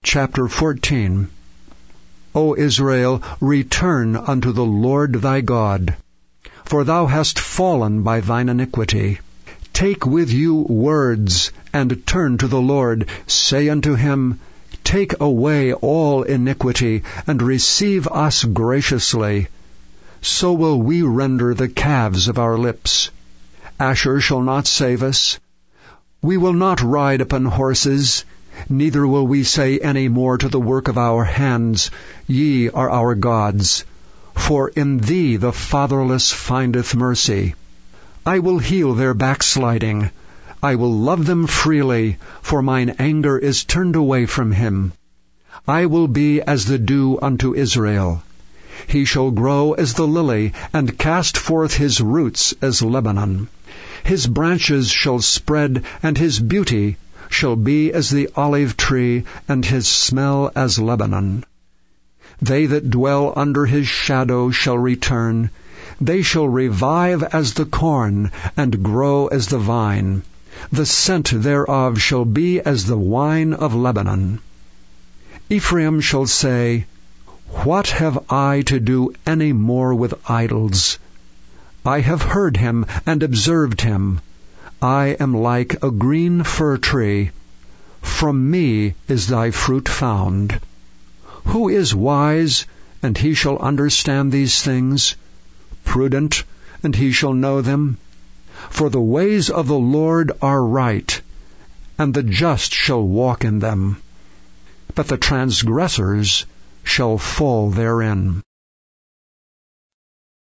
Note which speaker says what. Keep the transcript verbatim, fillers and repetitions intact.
Speaker 1: chapter fourteen. O Israel, return unto the Lord thy God, for thou hast fallen by thine iniquity. Take with you words, and turn to the Lord. Say unto him, Take away all iniquity, and receive us graciously. So will we render the calves of our lips. Asher shall not save us. We will not ride upon horses, neither will we say any more to the work of our hands, Ye are our gods. For in thee the fatherless findeth mercy. I will heal their backsliding. I will love them freely, for mine anger is turned away from him. I will be as the dew unto Israel. He shall grow as the lily, and cast forth his roots as Lebanon. His branches shall spread, and his beauty shall be as the olive tree, and his smell as Lebanon. They that dwell under his shadow shall return. They shall revive as the corn, and grow as the vine. The scent thereof shall be as the wine of Lebanon. Ephraim shall say, What have I to do any more with idols? I have heard him and observed him. I am like a green fir tree. From me is thy fruit found. Who is wise, and he shall understand these things? Prudent, and he shall know them? For the ways of the Lord are right, and the just shall walk in them, but the transgressors shall fall therein.